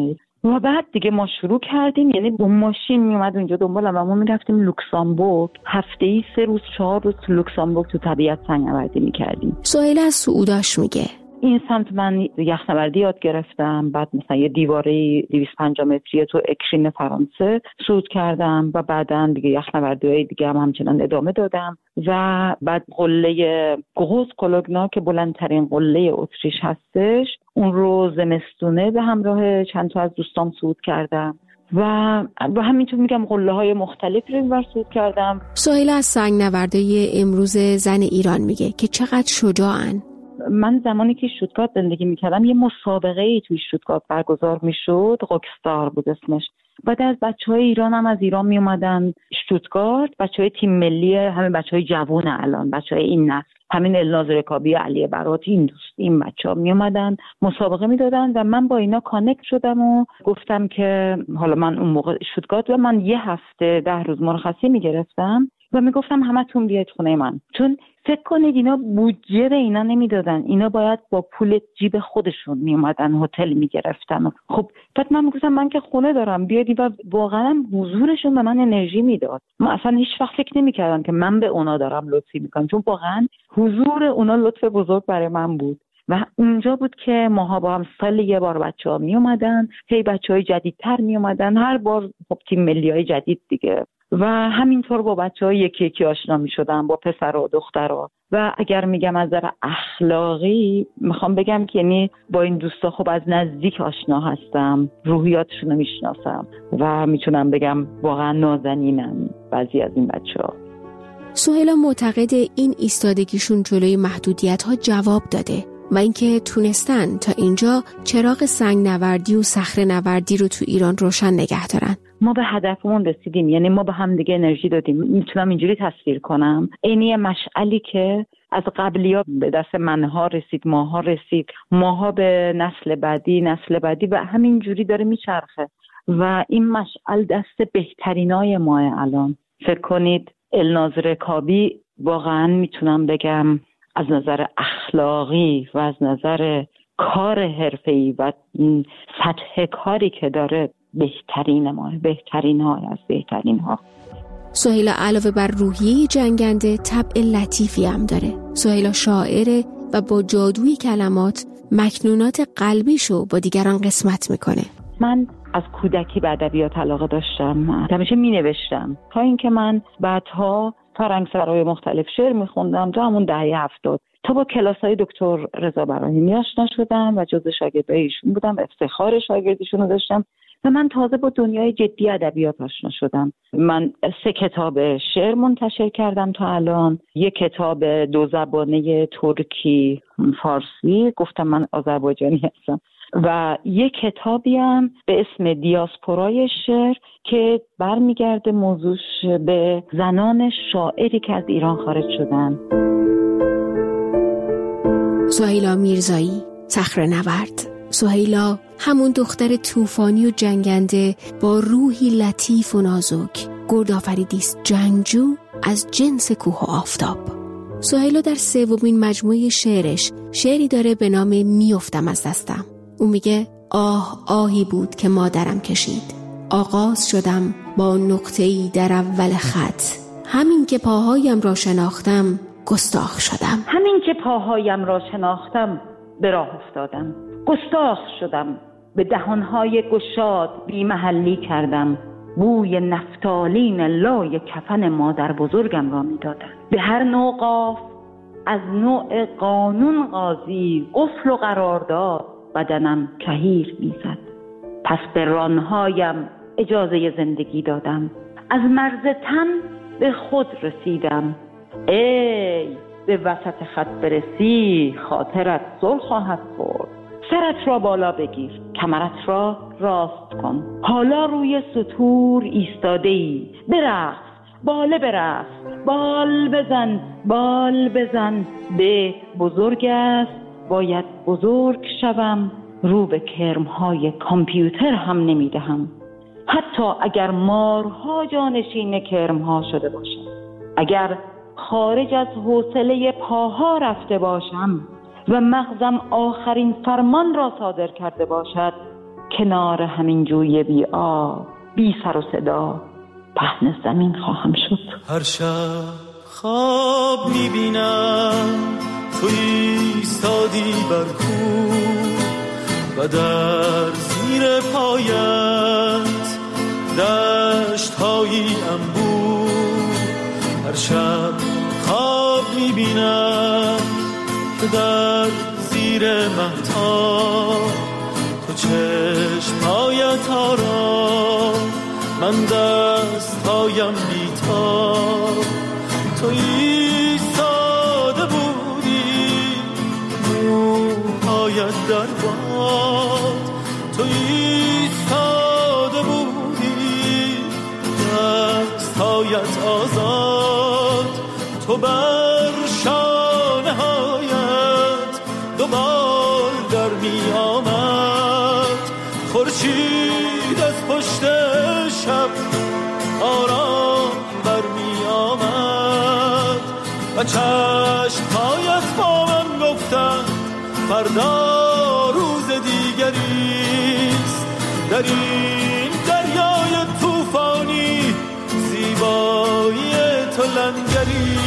Speaker 4: و بعد دیگه ما شروع کردیم، یعنی با ماشین میومد اونجا دنبالم و ما میرفتیم لوکسامبورگ، هفته‌ای 3 روز 4 روز لوکسامبورگ تو طبیعت سنگ‌نوردی میکردیم.
Speaker 2: سهیلا از سعوداش میگه
Speaker 4: این سمت من یخنوردی یاد گرفتم، بعد مثلا یه دیواره 250 متری تو اکرین فرانسه صعود کردم و بعداً دیگه یخنوردی‌های دیگه هم همچنان ادامه دادم و بعد قله گوز کلوگنا که بلندترین قله اتریش هستش، اون رو زمستونه به همراه چند تا از دوستام صعود کردم و همینطور میگم قله‌های مختلفی رو اینور صعود کردم.
Speaker 2: سهیلا از سنگ‌نوردای امروز زن ایران میگه که چقدر شجاعن.
Speaker 4: من زمانی که شتوتگارت زندگی میکردم یه مسابقه‌ای توی شتوتگارت برگزار میشد، روکستار بود اسمش. بعد از بچه‌های ایران هم از ایران میومدن شتوتگارت، بچه‌های تیم ملی، همین بچه‌های جوان الان، بچه‌های این نسل، همین الناز رکابی، علی براتی، این بچه‌ها میومدن مسابقه میدادن و من با اینا کانکت شدم و گفتم که حالا من اون موقع شتوتگارت و من یه هفته 10 روز مرخصی میگرفتم و میگفتم همتون بیاید خونه من، چون فکر کنید اینا بودجه به اینا نمیدادن، اینا باید با پول جیب خودشون میومدن هتل میگرفتن. خب بعد من میگفتم من که خونه دارم بیادی و واقعا حضورشون به من انرژی میداد. من اصلا هیچ وقت فکر نمیکردم که من به اونا دارم لطفی میکنم، چون واقعا حضور اونا لطف بزرگ برای من بود. و اونجا بود که ماها با هم سال یه بار بچه‌ها می اومدن، هی بچه‌های جدیدتر می اومدن، هر بار خب تیم ملی‌های جدید دیگه، و همینطور با بچه‌ها یکی یکی آشنا می‌شدم، با پسر و دخترها. و اگر میگم از نظر اخلاقی میخوام بگم که یعنی با این دوستا خب از نزدیک آشنا هستم، روحیاتشون رو میشناسم و میتونم بگم واقعا نازنینم بعضی از این بچه‌ها.
Speaker 2: سهیلا معتقد این ایستادگیشون جلوی محدودیت‌ها جواب داده و اینکه تونستن تا اینجا چراغ سنگ‌نوردی و صخره‌نوردی رو تو ایران روشن نگه دارن.
Speaker 4: ما به هدفمون رسیدیم، یعنی ما به هم دیگه انرژی دادیم. میتونم اینجوری تصویر کنم، اینی مشعلی که از قبلی‌ها به دست منها رسید، ماها رسید، ماها به نسل بعدی و همینجوری داره میچرخه و این مشعل دست بهترینای ماه الان. فکر کنید الناز رکابی واقعا میتونم بگم از نظر اخلاقی و از نظر کار حرفه‌ای و سطح کاری که داره بهترین ها از بهترین ها.
Speaker 2: سهیلا علاوه بر روحیه جنگنده طبع لطیفی هم داره. سهیلا شاعره و با جادوی کلمات مکنونات قلبیشو با دیگران قسمت میکنه.
Speaker 4: من از کودکی به ادبیات علاقه داشتم، همیشه مینوشتم تا اینکه من بعدها فرهنگسرای مختلف شعر میخوندم تا همون دهه 70، تا با کلاسای دکتر رضا براهیمی آشنا شدم و جزو شاگردای ایشون بودم، افتخار شاگردیشون رو داشتم و من تازه با دنیای جدی ادبیات آشنا شدم. من 3 کتاب شعر منتشر کردم تا الان، 1 کتاب 2 زبانه ترکی فارسی، گفتم من آذربایجانی هستم، و 1 کتابی هم به اسم دیاسپورای شعر که برمیگرده موضوعش به زنان شاعری که از ایران خارج شدن.
Speaker 2: سهیلا میرزایی، صخره‌نورد. سهیلا همون دختر طوفانی و جنگنده با روحی لطیف و نازک، گردآفریدیست جنگجو از جنس کوه و آفتاب. سهیلا در 3مین مجموعه شعرش شعری داره به نام میافتم از دستم. او میگه آهی بود که مادرم کشید، آغاز شدم با نقطه‌ای در اول خط، همین که پاهایم را شناختم گستاخ شدم.
Speaker 4: همین که پاهایم را شناختم به راه افتادم، گستاخ شدم، به دهانهای گشاد بی محلی کردم، بوی نفتالین لای کفن مادر بزرگم را میدادم. به هر نوع قاف از نوع قانون قاضی غسل و قرارداد بدنم کهیر میزد. پس به رانهایم اجازه زندگی دادم، از مرز تن به خود رسیدم. ای به وسط خط برسی خاطرت زل خواهد خورد. سرت را بالا بگیر، کمرت را راست کن، حالا روی سطور ایستاده ای، برقص، باله برقص، بال بزن، به بزرگ است باید بزرگ شوم، رو به کرمهای کامپیوتر هم نمیدهم، حتی اگر مارها جانشین کرمها شده باشم، اگر خارج از حوصله پاها رفته باشم و مغزم آخرین فرمان را صادر کرده باشد کنار همین جوی بی آب، بی سر و صدا پهن زمین خواهم شد.
Speaker 3: هر شب خواب میبینم تو ایستادی بر کوه و در زیر پایت دشت‌های انبوه. هر شب خواب میبینم که در زیر مهتاب تو چشمایت آرام، من دستهایم بیتاب. تو ایستاده بودی موهایت در باد، تو ایستاده بودی دستهایت آزاد. تو بر شانه هایت دوبار در می آمد، خورشید از پشت شب آرام بر می آمد و چشمهایت با من گفتن فردا روز دیگریست. در این دریای طوفانی زیبایی تو لنگری.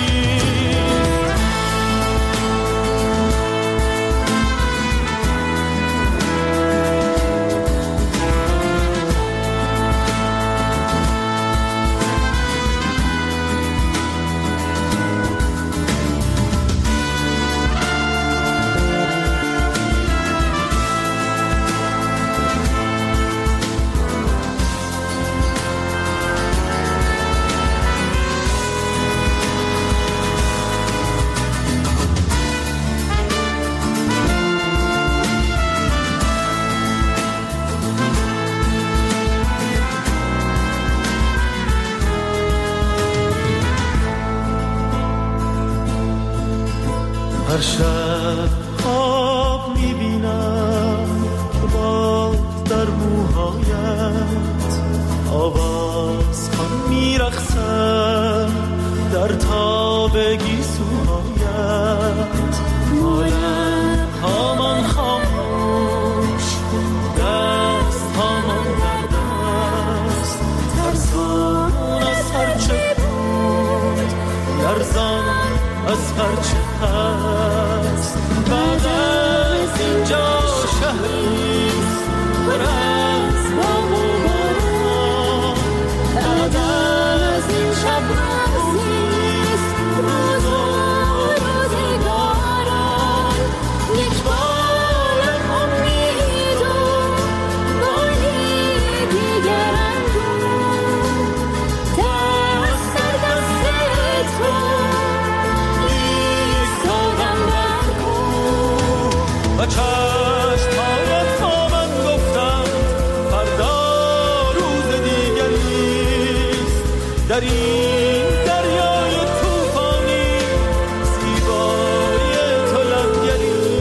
Speaker 3: هر شب خواب میبینم که باد در موهایت آواز خوان میرقصم در تاب گیسوهایت. عالم هامان خاموش، دست هامان در دست، ترسان از هرچه بود، لرزان از هرچه هست. بعد از اینجا شهریست پر از بام و باران، بعد از این شب روزیست روز و روزگاران. یک بار امید و باری دیگر اندوه، دست در دست تو و چشمهایت با من گفتن فردا روز دیگریست. در این دریای طوفانی زیبایی تو لنگریست.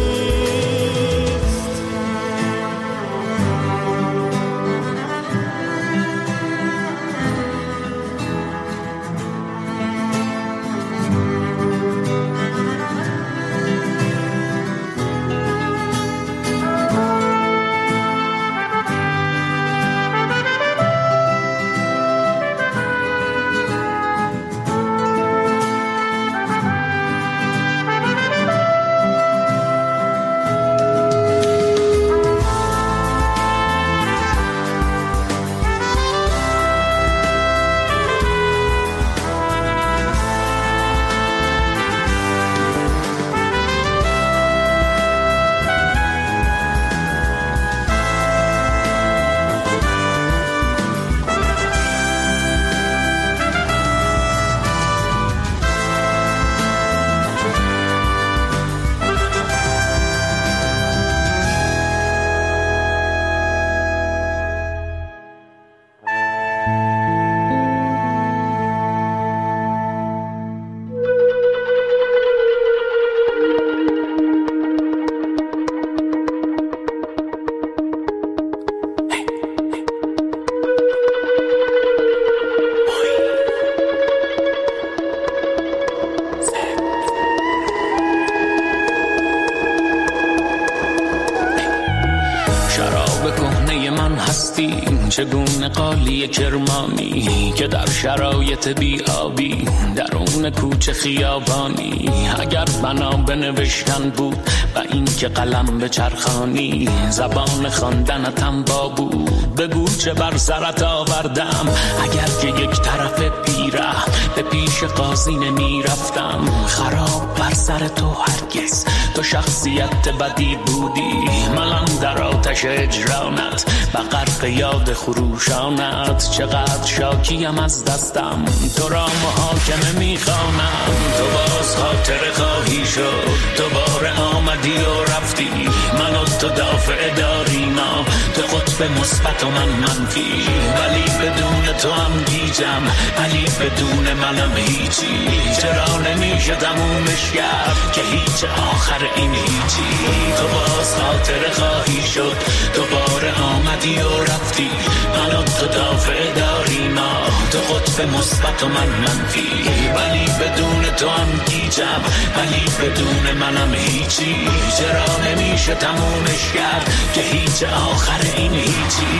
Speaker 5: هستی چگونه قالی کرمانی که در شرایط بیابی درون کوچه خیابانی. اگر بنا به نوشتن بود و این که قلم به چرخانی، زبان خواندنتم با بود بگو چه بر سرت آوردم. اگر که یک طرف پیره به پیش قاضی نمی رفتم، خراب بر سر تو هرگز تو شخصیت بدی بودی. من در آتش اجرانت و غرق یاد خروشانت، چقدر شاکیم از دستم تو را محاکمه میخوانم. تو باز خاطر خواهی شد، دوباره آمدی و رفتی، من و تو دافع داریم، تو قطب مثبت و من منفی. ولی بدون تو هم گیجم، ولی بدون منم هیچی. چرا نمیشه تمومش کرد که هیچ آخر این هیچی. تو باز خاطر خواهی شد، دوباره آمدی و رفتی، من و تو دافع داریم، تو قطب مثبت و من منفی. ولی بدون تو هم گیجم، ولی بدون منم هیچی. چرا نمیشه تمومش کرد که هیچ آخر این هیچی.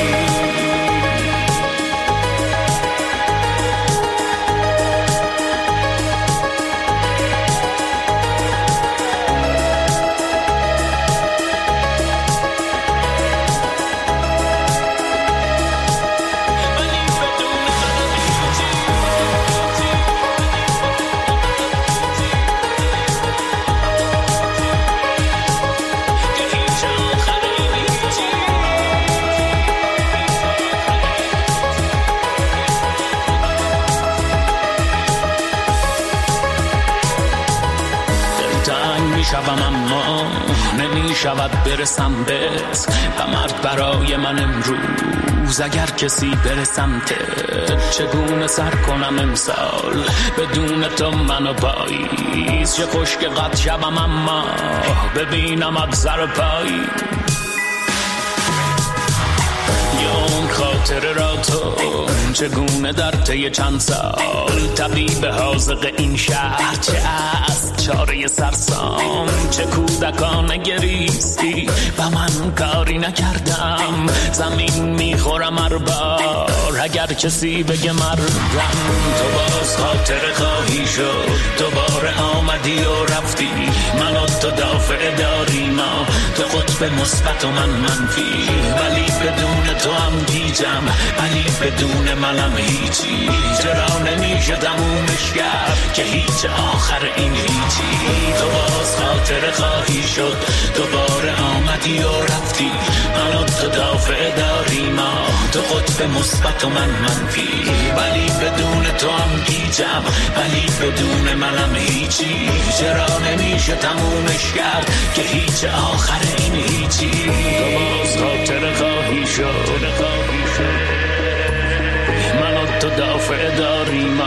Speaker 5: شبم اما نمیشود برسم بهت و مرد برای من امروز. اگر کسی برسم ته چگونه سر کنم امسال بدون تو منو پاییز. چه خوش که قد شبم اما ببینم ابزر پایی. اون خاطر را تو چگونه در طی چند سال طبیب حاذق این شهر، چه از چاره سرسام، چه کودکانه گریستی و من کاری نکردم. زمین میخورم هر بار اگر کسی بگه مردم. تو باز خاطر خواهی شد، دوباره آمدی و رفتی، من و تو دافع داریم، تو قطب مثبت و من منفی. ولی بدون تو هم گیجم، ولی بدون منم هیچی. چرا نمیشه تمومش کرد که هیچ آخر این هیچی. تو باز خاطر خواهی شد، دوباره آمدی و رفتی، من و تو دافع داریم، تو قطب مثبت و من منفی. ولی بدون تو هم گیجم، ولی بدون منم هیچی. چرا نمیشه تمومش کرد که هیچ آخر این هیچی. تو باز خاطر خواهی شد، من و تو دافع داریم،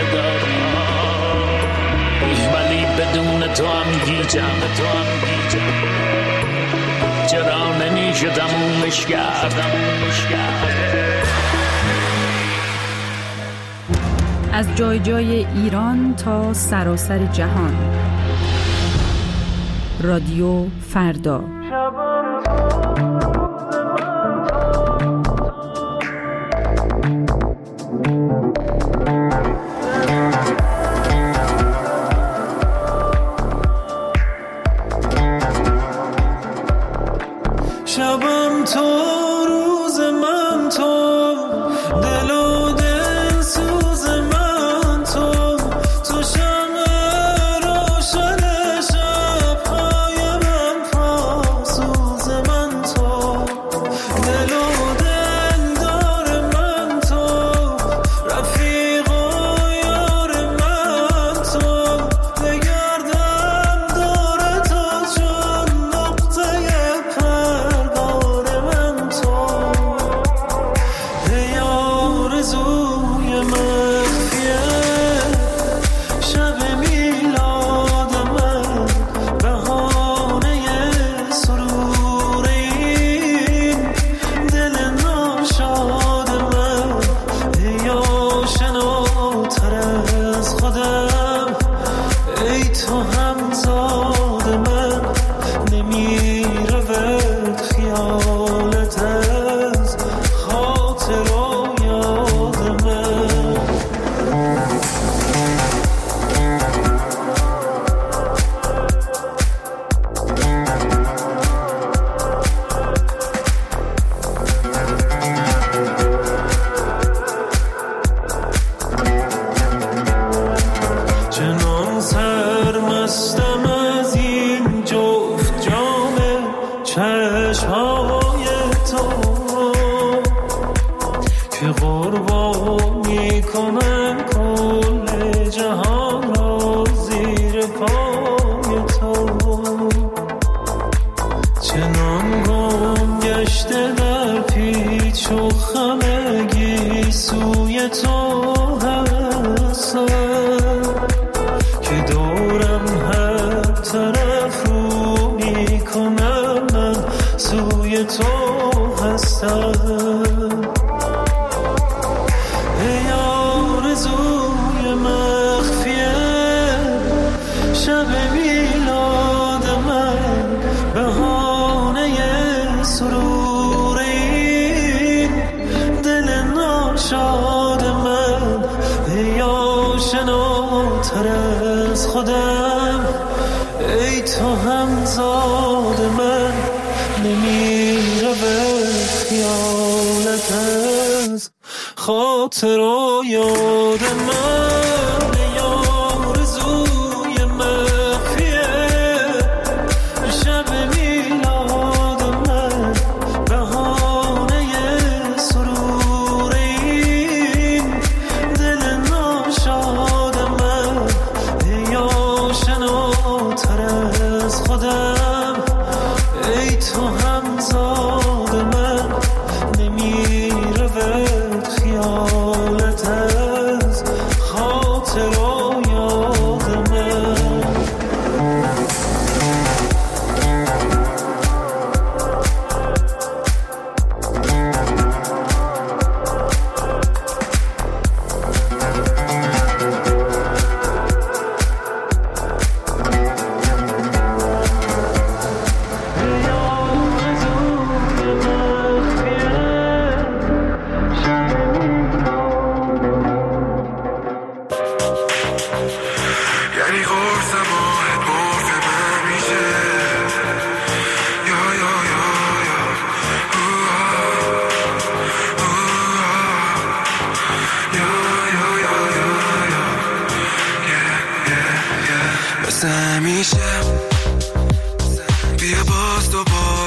Speaker 5: ولی بدون تو هم گیجم. چرا نمیشه تمومش کرد.
Speaker 6: از جای جای ایران تا سراسر جهان، رادیو فردا.
Speaker 7: شبم تو، روز من تو، دل و دل سوز من تو، تو شمع روشن شب‌های من، پاسوز من تو، دل و دل دار من تو، رفیق و یار من تو، بگردم دور تو چون نقطه پرگار من تو. چشمهای تو که قربانی کنن کل جهان را زیر پای تو. چنان گم گشته در پیچ و خمگی سوی تو هستم که دورم هر طرف رو میکنم من سوی تو هستم. ای آرزوی مخفیه شب میلاد من، بهانه سرور این دل ناشاد من. ای آشناتر از خودم، ای تو همزاد من، نمیرود خیالت از خاطر و یاد من. ای آرزوی مخفیه شب میلاد من، بهانه سرور این دل ناشاد من. ای آشناتر از خودم، ای تو همزاد من، نمیرود خیالت از خاطر و یاد من.
Speaker 8: یعنی قرصم آهد برف من میشه یا یا یا یا یا یا یا یا مثل همیشه بیا باز دوباره